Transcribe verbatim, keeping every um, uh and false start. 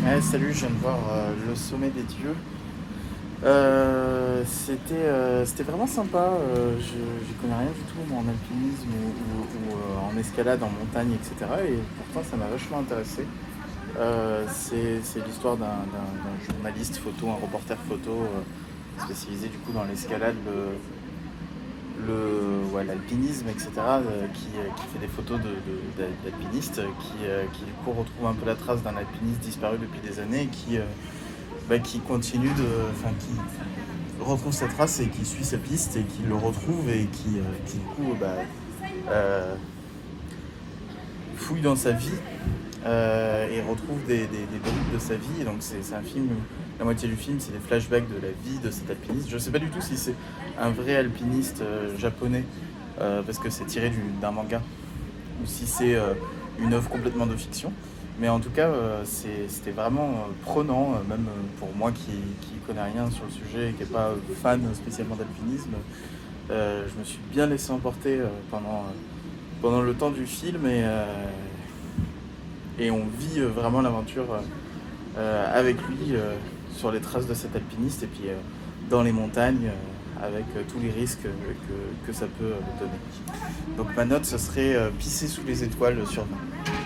Ouais, salut, je viens de voir euh, Le Sommet des Dieux. Euh, c'était, euh, c'était vraiment sympa. Euh, je j'y connais rien du tout, moi, en alpinisme ou, ou- ou, euh, en escalade, en montagne, et cetera. Et pourtant, ça m'a vachement intéressé. Euh, c'est, c'est l'histoire d'un, d'un- d'un journaliste photo, un reporter photo euh, spécialisé du coup dans l'escalade, le, le, ouais, l'alpinisme, et cetera. Euh, qui, euh, qui fait des photos de, de- d'a- d'alpinistes, qui, euh, qui du coup retrouve un peu la trace d'un alpiniste disparu depuis des années, et qui, euh, bah, qui continue de, enfin qui retrouve sa trace et qui suit sa piste et qui le retrouve et qui, euh, qui du coup bah, euh, fouille dans sa vie euh, et retrouve des, des, des bribes de sa vie. Et donc c'est, c'est un film, la moitié du film c'est des flashbacks de la vie de cet alpiniste. Je sais pas du tout si c'est un vrai alpiniste euh, japonais euh, parce que c'est tiré du, d'un manga ou si c'est euh, une œuvre complètement de fiction. Mais en tout cas, euh, c'est- c'était vraiment euh, prenant, euh, même euh, pour moi qui, qui connais rien sur le sujet et qui n'est pas euh, fan spécialement d'alpinisme. Euh, je me suis bien laissé emporter euh, pendant, euh, pendant le temps du film et, euh, et on vit euh, vraiment l'aventure euh, euh, avec lui euh, sur les traces de cet alpiniste et puis euh, dans les montagnes euh, avec euh, tous les risques euh, que, que ça peut euh, donner. Donc ma note, ce serait euh, pisser sous les étoiles sur vingt.